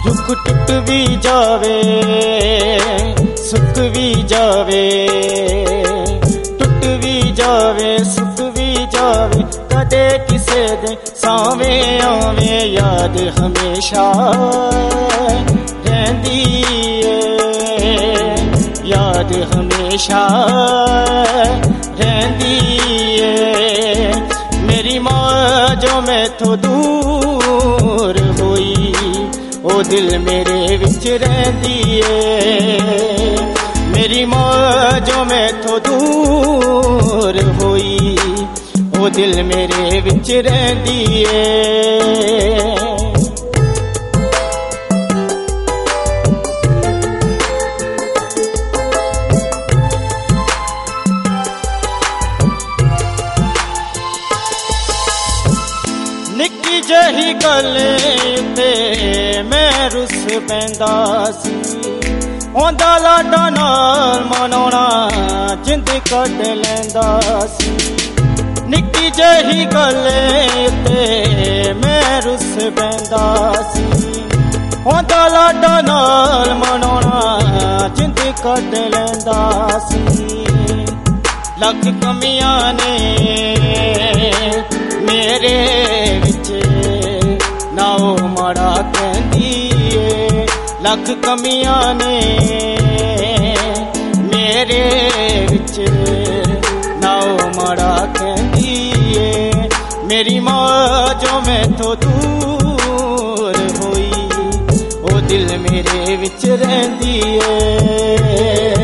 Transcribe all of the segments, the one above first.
दुख टुट भी जावे सुख भी जावे, टुट भी जावे सुख भी जावे, कदे किसे दे सावे आवे याद हमेशा रहंदी है, याद हमेशा रहंदी है। मेरी माँ जो मैथों दूर होई ओ दिल मेरे विच रहंदी है। मेरी माँ जो मैथों दूर होई ओ दिल मेरे विच रहंदी है। निक्की जही गल ते मैं रुस पैंदा सी, ओंदा लाडा नाल मनाउणा जिंद कढ लैंदा सी। निक्की जही गल ते मैं रुस पैंदा सी, ओंदा लाडा नाल मनाउणा जिंद कढ लैंदा सी। लख कमियां ने मेरे विच ना ओ माड़ा कहंदी ए, लख कमियां ने मेरे विच ना ओ माड़ा कहंदी ए। मेरी माँ जो मैथों दूर होई ओ दिल मेरे विच रहंदी ए।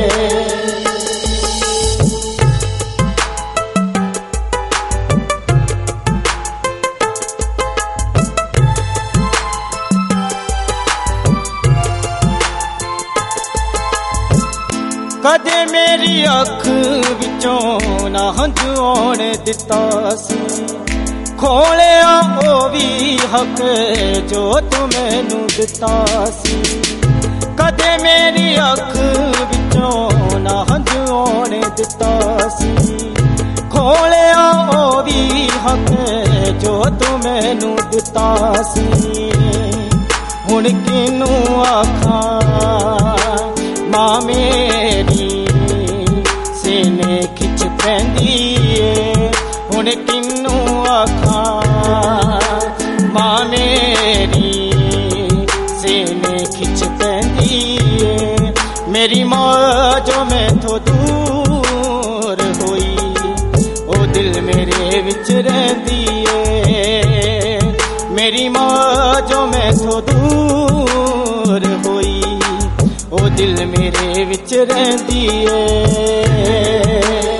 कदे मेरी अख विचों ना हंझू आउण दिता सी, खोलिया ओ भी हक जो तू मैनू दिता सी। कदे मेरी अख विचों ना हंझू आउण दिता सी, खोलिया ओ भी हक जो तू मैनू दिता सी। हुण किनू आखां मां मेरी सीने खिच पैंदी ए, हुण किनू आखां मां मेरी सीने खिच पैंदी ए। मेरी माँ जो मैथों दूर होई ओ दिल मेरे विच रहंदी ए। मेरी माँ जो मैथों दूर होई ओ दिल मेरे विच रहंदी ए।